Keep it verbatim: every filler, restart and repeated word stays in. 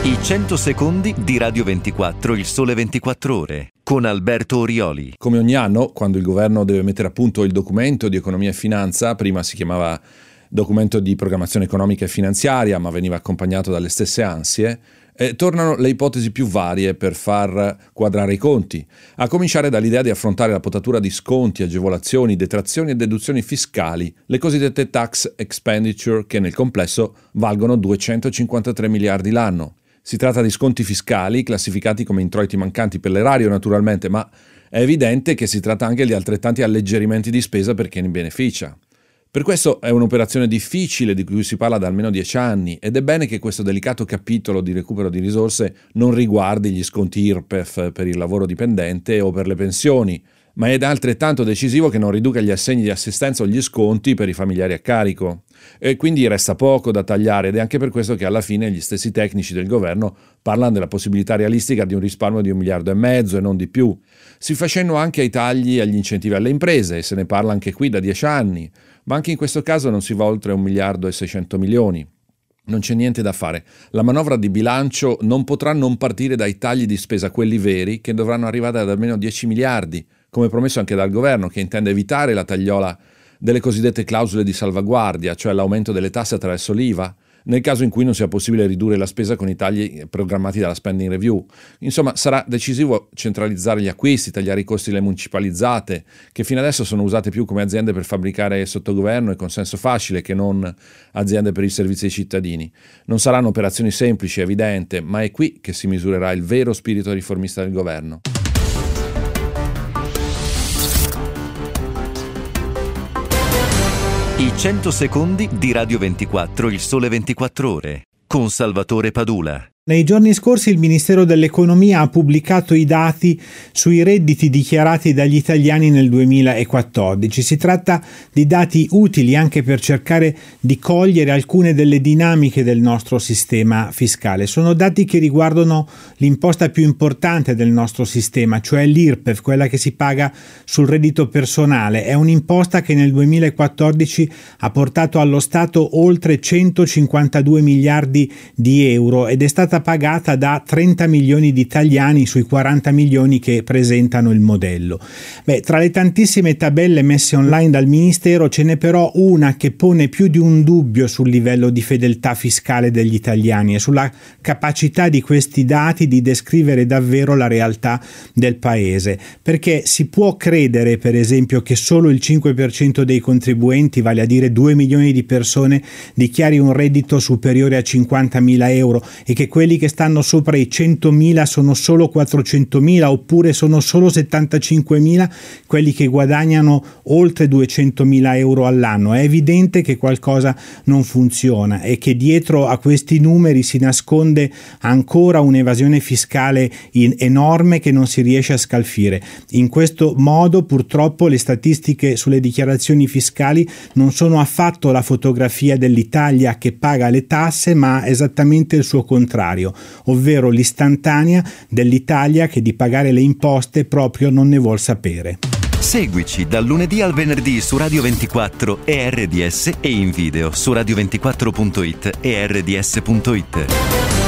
I cento secondi di Radio ventiquattro, il sole ventiquattro ore, con Alberto Orioli. Come ogni anno, quando il governo deve mettere a punto il documento di economia e finanza, prima si chiamava documento di programmazione economica e finanziaria, ma veniva accompagnato dalle stesse ansie, eh, tornano le ipotesi più varie per far quadrare i conti, a cominciare dall'idea di affrontare la potatura di sconti, agevolazioni, detrazioni e deduzioni fiscali, le cosiddette tax expenditure, che nel complesso valgono duecentocinquantatré miliardi l'anno. Si tratta di sconti fiscali classificati come introiti mancanti per l'erario naturalmente, ma è evidente che si tratta anche di altrettanti alleggerimenti di spesa per chi ne beneficia. Per questo è un'operazione difficile di cui si parla da almeno dieci anni ed è bene che questo delicato capitolo di recupero di risorse non riguardi gli sconti I R P E F per il lavoro dipendente o per le pensioni, ma è altrettanto decisivo che non riduca gli assegni di assistenza o gli sconti per i familiari a carico. E quindi resta poco da tagliare ed è anche per questo che alla fine gli stessi tecnici del governo parlano della possibilità realistica di un risparmio di un miliardo e mezzo e non di più. Si fa cenno anche ai tagli agli incentivi alle imprese e se ne parla anche qui da dieci anni, ma anche in questo caso non si va oltre un miliardo e seicento milioni. Non c'è niente da fare. La manovra di bilancio non potrà non partire dai tagli di spesa, quelli veri, che dovranno arrivare ad almeno dieci miliardi, come promesso anche dal governo, che intende evitare la tagliola delle cosiddette clausole di salvaguardia, cioè l'aumento delle tasse attraverso l'I V A, nel caso in cui non sia possibile ridurre la spesa con i tagli programmati dalla spending review. Insomma, sarà decisivo centralizzare gli acquisti, tagliare i costi delle municipalizzate, che fino adesso sono usate più come aziende per fabbricare sottogoverno e consenso facile che non aziende per i servizi ai cittadini. Non saranno operazioni semplici, è evidente, ma è qui che si misurerà il vero spirito riformista del governo. I cento secondi di Radio ventiquattro, il sole ventiquattro ore, con Salvatore Padula. Nei giorni scorsi il Ministero dell'Economia ha pubblicato i dati sui redditi dichiarati dagli italiani nel duemilaquattordici. Si tratta di dati utili anche per cercare di cogliere alcune delle dinamiche del nostro sistema fiscale. Sono dati che riguardano l'imposta più importante del nostro sistema, cioè l'I R P E F, quella che si paga sul reddito personale. È un'imposta che nel duemilaquattordici ha portato allo Stato oltre centocinquantadue miliardi di euro ed è stata pagata da trenta milioni di italiani sui quaranta milioni che presentano il modello. Beh, tra le tantissime tabelle messe online dal Ministero ce n'è però una che pone più di un dubbio sul livello di fedeltà fiscale degli italiani e sulla capacità di questi dati di descrivere davvero la realtà del paese, perché si può credere per esempio che solo il cinque per cento dei contribuenti, vale a dire due milioni di persone, dichiari un reddito superiore a cinquantamila euro e che quelli che stanno sopra i centomila sono solo quattrocentomila, oppure sono solo settantacinquemila quelli che guadagnano oltre duecentomila euro all'anno. È evidente che qualcosa non funziona e che dietro a questi numeri si nasconde ancora un'evasione fiscale in enorme che non si riesce a scalfire. In questo modo purtroppo le statistiche sulle dichiarazioni fiscali non sono affatto la fotografia dell'Italia che paga le tasse, ma esattamente il suo contrario, ovvero l'istantanea dell'Italia che di pagare le imposte proprio non ne vuol sapere. Seguici dal lunedì al venerdì su Radio ventiquattro e R D S e in video su radio ventiquattro punto it e R D S punto it.